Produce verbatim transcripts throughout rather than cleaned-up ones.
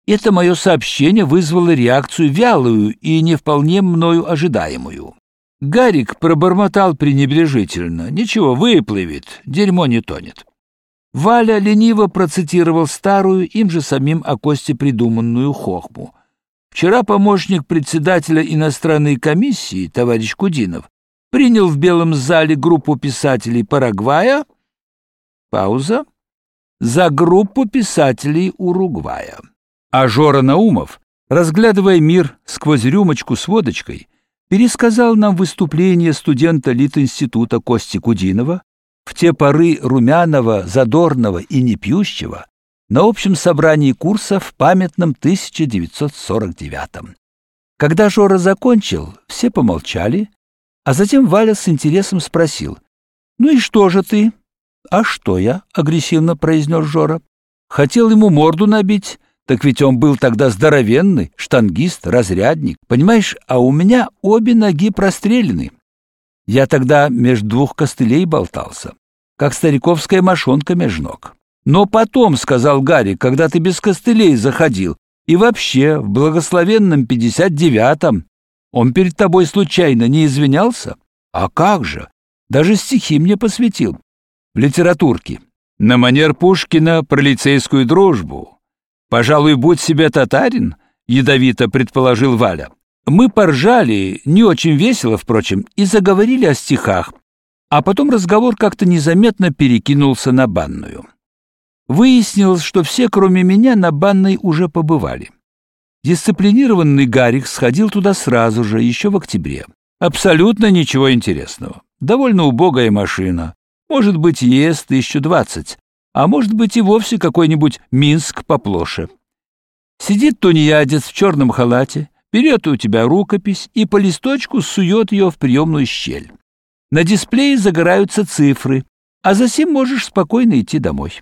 Это мое сообщение вызвало реакцию вялую и не вполне мною ожидаемую. Гарик пробормотал пренебрежительно: «Ничего, выплывет, дерьмо не тонет». Валя лениво процитировал старую, им же самим о Косте придуманную хохму. Вчера помощник председателя иностранной комиссии, товарищ Кудинов, принял в Белом зале группу писателей Парагвая, пауза, за группу писателей Уругвая. А Жора Наумов, разглядывая мир сквозь рюмочку с водочкой, пересказал нам выступление студента Литинститута Кости Кудинова в те поры румяного, задорного и непьющего на общем собрании курса в памятном тысяча девятьсот сорок девятом. Когда Жора закончил, все помолчали, а затем Валя с интересом спросил: «Ну и что же ты?» «А что я?» — агрессивно произнес Жора. «Хотел ему морду набить, так ведь он был тогда здоровенный, штангист, разрядник, понимаешь, а у меня обе ноги прострелены. Я тогда между двух костылей болтался, как стариковская мошонка меж ног. Но потом, — сказал Гарик, — когда ты без костылей заходил, и вообще в благословенном пятьдесят девятом, он перед тобой случайно не извинялся? А как же? Даже стихи мне посвятил. В литературке. На манер Пушкина про лицейскую дружбу. Пожалуй, будь себе татарин, — ядовито предположил Валя. Мы поржали, не очень весело, впрочем, и заговорили о стихах, а потом разговор как-то незаметно перекинулся на банную. Выяснилось, что все, кроме меня, на банной уже побывали. Дисциплинированный Гарик сходил туда сразу же, еще в октябре. Абсолютно ничего интересного. Довольно убогая машина. Может быть, ЕС тысяча двадцать, а может быть и вовсе какой-нибудь Минск поплоше. Сидит тунеядец в черном халате, берет у тебя рукопись и по листочку сует ее в приемную щель. На дисплее загораются цифры, а засим можешь спокойно идти домой.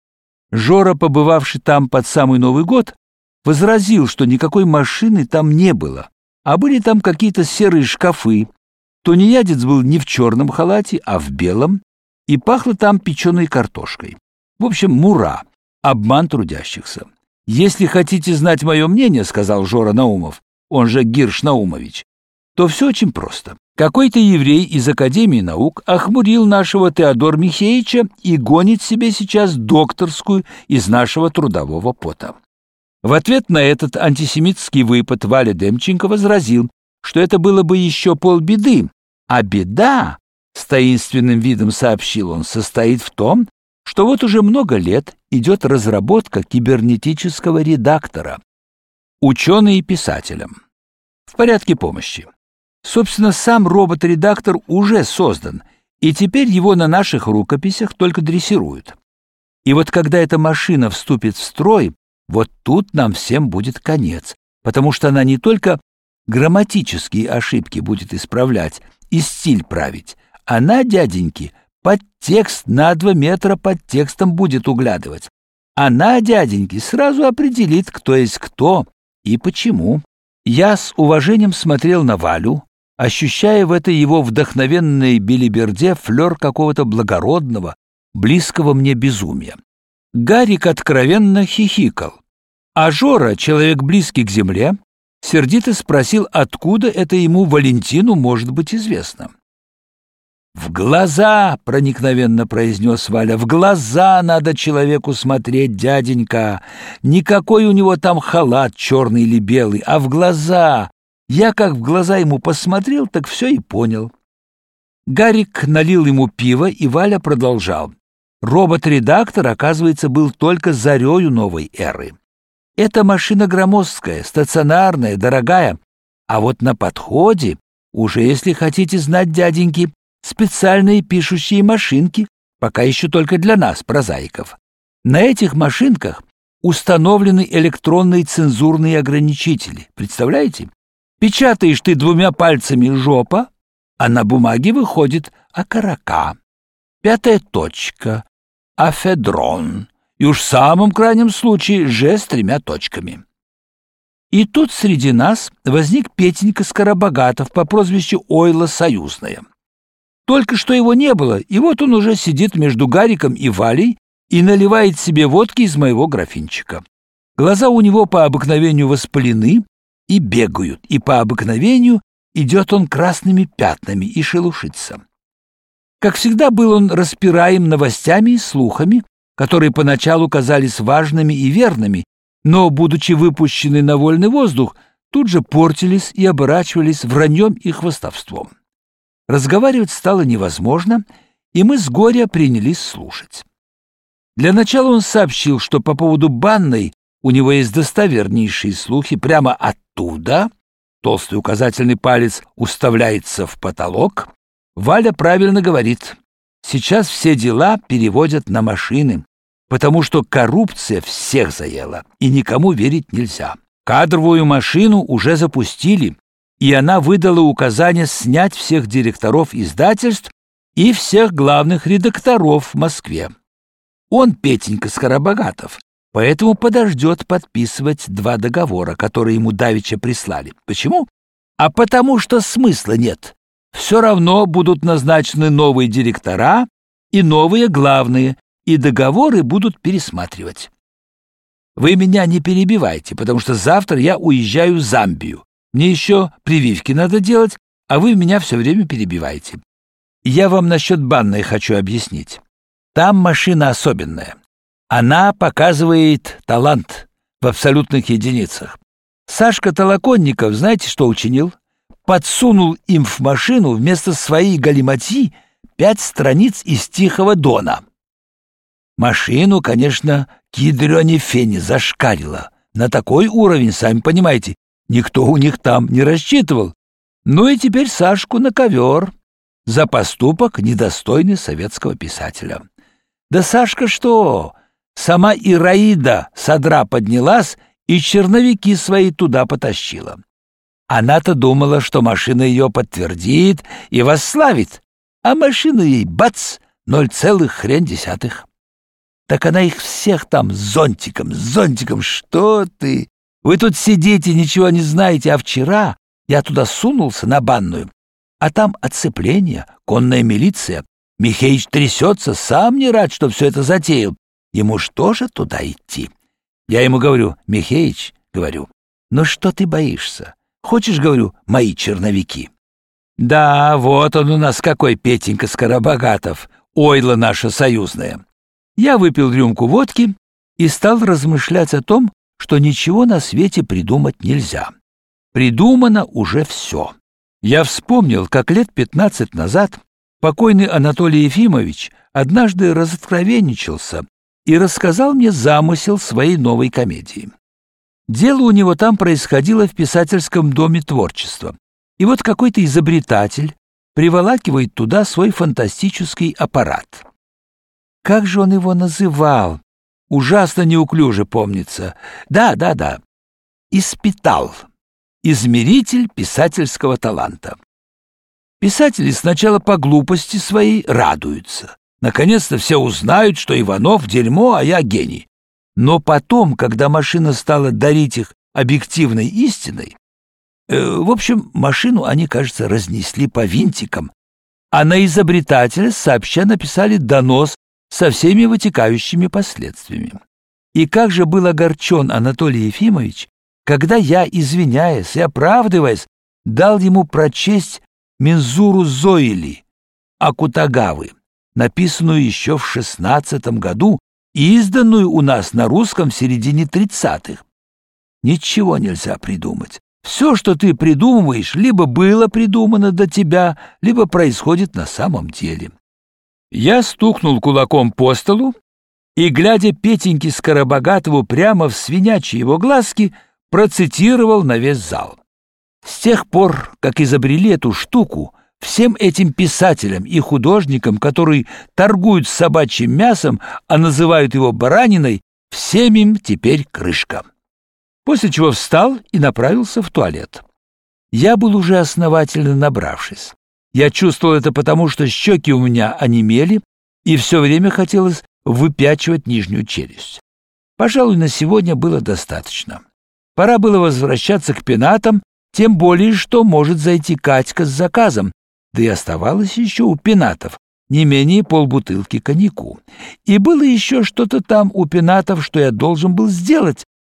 Жора, побывавший там под самый Новый год, возразил, что никакой машины там не было, а были там какие-то серые шкафы. Тунеядец был не в черном халате, а в белом, и пахло там печеной картошкой. В общем, мура, обман трудящихся. «Если хотите знать мое мнение, — сказал Жора Наумов, он же Гирш Наумович, — то все очень просто. Какой-то еврей из Академии наук охмурил нашего Теодора Михеевича и гонит себе сейчас докторскую из нашего трудового пота». В ответ на этот антисемитский выпад Валя Демченко возразил, что это было бы еще полбеды, а беда, с таинственным видом сообщил он, состоит в том, что вот уже много лет идет разработка кибернетического редактора, ученый и писателем, в порядке помощи. Собственно, сам робот-редактор уже создан, и теперь его на наших рукописях только дрессируют. И вот когда эта машина вступит в строй, вот тут нам всем будет конец, потому что она не только грамматические ошибки будет исправлять и стиль править, она, дяденьки, подтекст на два метра под текстом будет углядывать. Она, дяденьки, сразу определит, кто есть кто и почему. Я с уважением смотрел на Валю, ощущая в этой его вдохновенной белиберде флер какого-то благородного, близкого мне безумия. Гарик откровенно хихикал, а Жора, человек близкий к земле, сердито спросил, откуда это ему, Валентину, может быть известно. «В глаза!» — проникновенно произнес Валя. «В глаза надо человеку смотреть, дяденька! Никакой у него там халат черный или белый, а в глаза! Я как в глаза ему посмотрел, так все и понял». Гарик налил ему пиво, и Валя продолжал. Робот-редактор, оказывается, был только зарею новой эры. Это машина громоздкая, стационарная, дорогая, а вот на подходе, уже если хотите знать, дяденьки, специальные пишущие машинки, пока еще только для нас, прозаиков. На этих машинках установлены электронные цензурные ограничители. Представляете? Печатаешь ты двумя пальцами жопа, а на бумаге выходит окорока, пятая точка, афедрон, и уж в самом крайнем случае же с тремя точками. И тут среди нас возник Петенька Скоробогатов по прозвищу Ойла Союзная. Только что его не было, и вот он уже сидит между Гариком и Валей и наливает себе водки из моего графинчика. Глаза у него по обыкновению воспалены и бегают, и по обыкновению идет он красными пятнами и шелушится. Как всегда, был он распираем новостями и слухами, которые поначалу казались важными и верными, но, будучи выпущены на вольный воздух, тут же портились и оборачивались враньем и хвастовством. Разговаривать стало невозможно, и мы с горя принялись слушать. Для начала он сообщил, что по поводу банной у него есть достовернейшие слухи прямо оттуда. Толстый указательный палец уставляется в потолок. Валя правильно говорит. Сейчас все дела переводят на машины, потому что коррупция всех заела, и никому верить нельзя. Кадровую машину уже запустили, и она выдала указание снять всех директоров издательств и всех главных редакторов в Москве. Он, Петенька Скоробогатов, поэтому подождет подписывать два договора, которые ему давеча прислали. Почему? А потому что смысла нет. Все равно будут назначены новые директора и новые главные, и договоры будут пересматривать. Вы меня не перебивайте, потому что завтра я уезжаю в Замбию. Мне еще прививки надо делать, а вы меня все время перебиваете. Я вам насчет банной хочу объяснить. Там машина особенная. Она показывает талант в абсолютных единицах. Сашка Толоконников, знаете, что учинил? Подсунул им в машину вместо своей галиматьи пять страниц из Тихого Дона. Машину, конечно, к ядрёне фене зашкалило. На такой уровень, сами понимаете, никто у них там не рассчитывал. Ну и теперь Сашку на ковер за поступок, недостойный советского писателя. Да Сашка что? Сама Ираида с одра поднялась и черновики свои туда потащила. Она-то думала, что машина ее подтвердит и восславит, а машина ей бац, ноль целых хрен десятых. Так она их всех там с зонтиком, с зонтиком, что ты? Вы тут сидите, ничего не знаете, а вчера я туда сунулся на банную, а там оцепление, конная милиция. Михеич трясется, сам не рад, что все это затеял. Ему ж тоже туда идти. Я ему говорю: Михеич, говорю, ну что ты боишься? Хочешь, говорю, мои черновики? Да, вот он у нас какой, Петенька Скоробогатов, ойло наше союзное. Я выпил рюмку водки и стал размышлять о том, что ничего на свете придумать нельзя. Придумано уже все. Я вспомнил, как лет пятнадцать назад покойный Анатолий Ефимович однажды разоткровенничался и рассказал мне замысел своей новой комедии. Дело у него там происходило в писательском доме творчества. И вот какой-то изобретатель приволакивает туда свой фантастический аппарат. Как же он его называл? Ужасно неуклюже помнится. Да, да, да. Испитал. Измеритель писательского таланта. Писатели сначала по глупости своей радуются. Наконец-то все узнают, что Иванов дерьмо, а я гений. Но потом, когда машина стала дарить их объективной истиной, э, в общем, машину они, кажется, разнесли по винтикам, а на изобретателя сообща написали донос со всеми вытекающими последствиями. И как же был огорчен Анатолий Ефимович, когда я, извиняясь и оправдываясь, дал ему прочесть мензуру Зоили Акутагавы, написанную еще в шестнадцатом году и изданную у нас на русском в середине тридцатых. Ничего нельзя придумать. Все, что ты придумываешь, либо было придумано до тебя, либо происходит на самом деле. Я стукнул кулаком по столу и, глядя Петеньке Скоробогатову прямо в свинячьи его глазки, процитировал на весь зал. С тех пор, как изобрели эту штуку, всем этим писателям и художникам, которые торгуют собачьим мясом, а называют его бараниной, всем им теперь крышка. После чего встал и направился в туалет. Я был уже основательно набравшись. Я чувствовал это потому, что щеки у меня онемели, и все время хотелось выпячивать нижнюю челюсть. Пожалуй, на сегодня было достаточно. Пора было возвращаться к пенатам, тем более, что может зайти Катька с заказом, да и оставалось еще у пенатов не менее полбутылки коньяку. И было еще что-то там у пенатов, что я должен был сделать,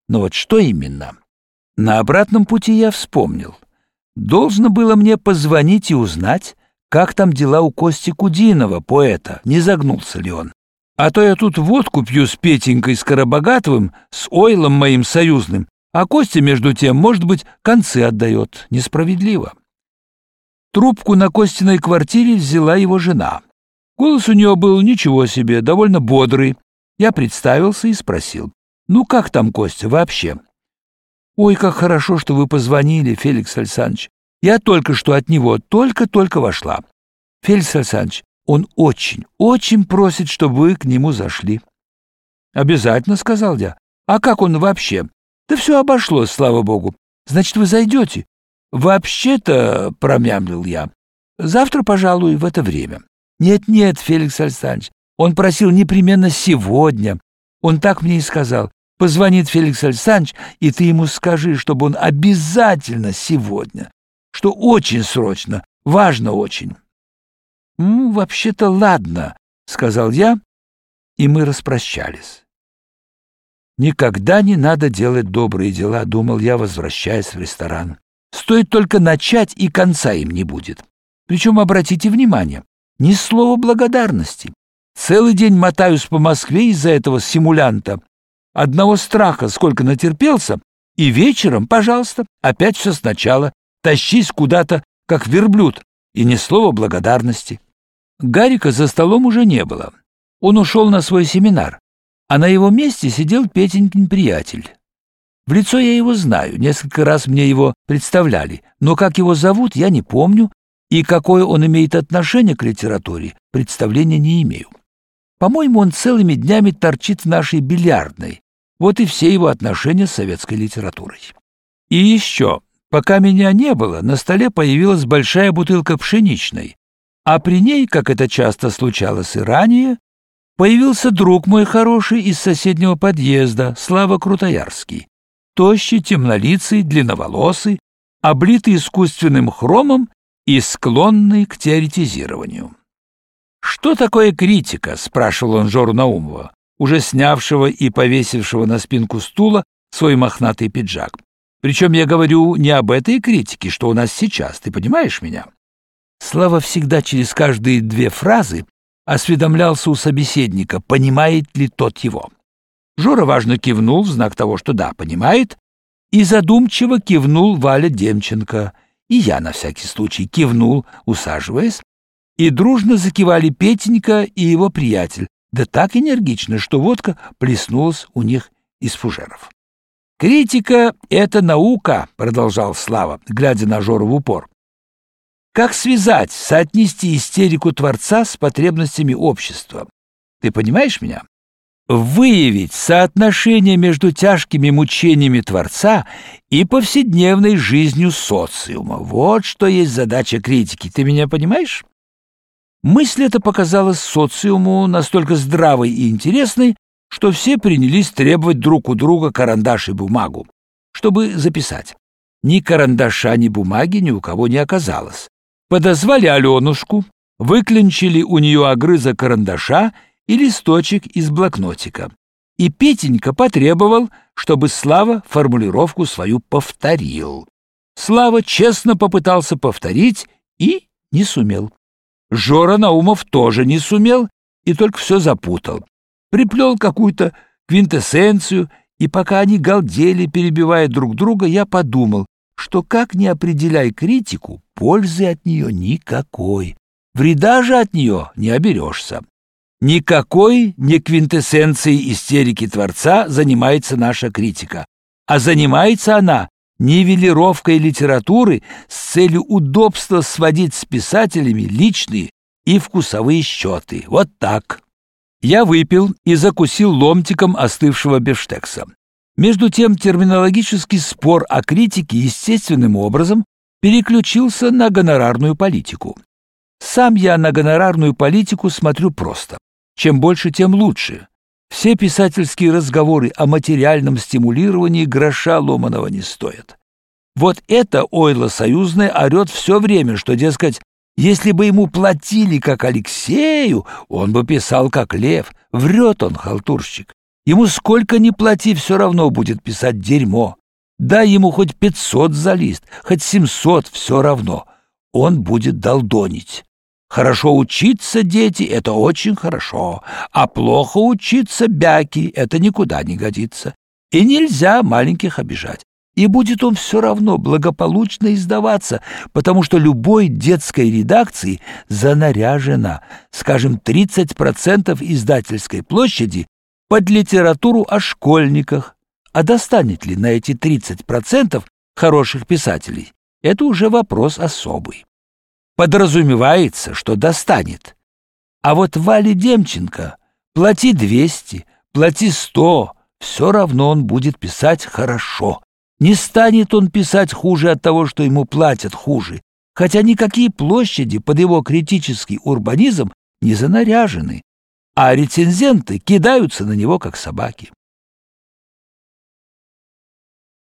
Но вот что именно? На обратном пути я вспомнил. Должно было мне позвонить и узнать, как там дела у Кости Кудинова, поэта, не загнулся ли он. А то я тут водку пью с Петенькой Скоробогатовым, с Ойлом моим союзным, а Костя, между тем, может быть, концы отдает. Несправедливо. Трубку на Костиной квартире взяла его жена. Голос у нее был ничего себе, довольно бодрый. Я представился и спросил: «Ну как там Костя вообще?» «Ой, как хорошо, что вы позвонили, Феликс Александрович. Я только что от него, только-только вошла. Феликс Александрович, он очень, очень просит, чтобы вы к нему зашли». «Обязательно», — сказал я. «А как он вообще?» «Да все обошлось, слава богу. Значит, вы зайдете?» «Вообще-то», — промямлил я, — «завтра, пожалуй, в это время». «Нет-нет, Феликс Александрович, он просил непременно сегодня. Он так мне и сказал: позвонит Феликс Александрович, и ты ему скажи, чтобы он обязательно сегодня, что очень срочно, важно очень». «Ну, вообще-то ладно», — сказал я, и мы распрощались. «Никогда не надо делать добрые дела», — думал я, возвращаясь в ресторан. «Стоит только начать, и конца им не будет. Причем, обратите внимание, ни слова благодарности. Целый день мотаюсь по Москве из-за этого симулянта. Одного страха сколько натерпелся, и вечером, пожалуйста, опять все сначала, тащись куда-то, как верблюд, и ни слова благодарности». Гарика за столом уже не было. Он ушел на свой семинар, а на его месте сидел Петенькин приятель. В лицо я его знаю, несколько раз мне его представляли, но как его зовут, я не помню, и какое он имеет отношение к литературе, представления не имею. По-моему, он целыми днями торчит в нашей бильярдной. Вот и все его отношения с советской литературой. И еще, пока меня не было, на столе появилась большая бутылка пшеничной, а при ней, как это часто случалось и ранее, появился друг мой хороший из соседнего подъезда, Слава Крутоярский, тощий, темнолицый, длинноволосый, облитый искусственным хромом и склонный к теоретизированию. «Что такое критика?» — спрашивал он Жору Наумова, уже снявшего и повесившего на спинку стула свой мохнатый пиджак. «Причем я говорю не об этой критике, что у нас сейчас, ты понимаешь меня?» Слава всегда через каждые две фразы осведомлялся у собеседника, понимает ли тот его. Жора важно кивнул в знак того, что да, понимает, и задумчиво кивнул Валя Демченко, и я на всякий случай кивнул, усаживаясь, и дружно закивали Петенька и его приятель, да так энергично, что водка плеснулась у них из фужеров. «Критика — это наука», — продолжал Слава, глядя на Жору в упор. «Как связать, соотнести истерику Творца с потребностями общества? Ты понимаешь меня? Выявить соотношение между тяжкими мучениями Творца и повседневной жизнью социума. Вот что есть задача критики. Ты меня понимаешь?» Мысль эта показалась социуму настолько здравой и интересной, что все принялись требовать друг у друга карандаш и бумагу, чтобы записать. Ни карандаша, ни бумаги ни у кого не оказалось. Подозвали Аленушку, выклинчили у нее огрызок карандаша и листочек из блокнотика. И Петенька потребовал, чтобы Слава формулировку свою повторил. Слава честно попытался повторить и не сумел. Жора Наумов тоже не сумел и только все запутал. Приплел какую-то квинтэссенцию, и пока они галдели, перебивая друг друга, я подумал, что как ни определяй критику, пользы от нее никакой, вреда же от нее не оберешься. Никакой не квинтэссенцией истерики Творца занимается наша критика, а занимается она нивелировкой литературы с целью удобства сводить с писателями личные и вкусовые счеты. Вот так. Я выпил и закусил ломтиком остывшего бифштекса. Между тем терминологический спор о критике естественным образом переключился на гонорарную политику. Сам я на гонорарную политику смотрю просто. Чем больше, тем лучше. Все писательские разговоры о материальном стимулировании гроша ломаного не стоят. Вот это ойло союзное орет все время, что, дескать, если бы ему платили, как Алексею, он бы писал, как лев. Врет он, халтурщик. Ему сколько ни плати, все равно будет писать дерьмо. Дай ему хоть пятьсот за лист, хоть семьсот, все равно. Он будет долдонить. Хорошо учиться, дети, это очень хорошо, а плохо учиться, бяки, это никуда не годится. И нельзя маленьких обижать. И будет он все равно благополучно издаваться, потому что любой детской редакции занаряжена, скажем, тридцать процентов издательской площади под литературу о школьниках. А достанет ли на эти тридцать процентов хороших писателей? Это уже вопрос особый. Подразумевается, что достанет. А вот Вале Демченко плати двести, плати сто, все равно он будет писать хорошо. Не станет он писать хуже от того, что ему платят хуже, хотя никакие площади под его критический урбанизм не занаряжены, а рецензенты кидаются на него, как собаки.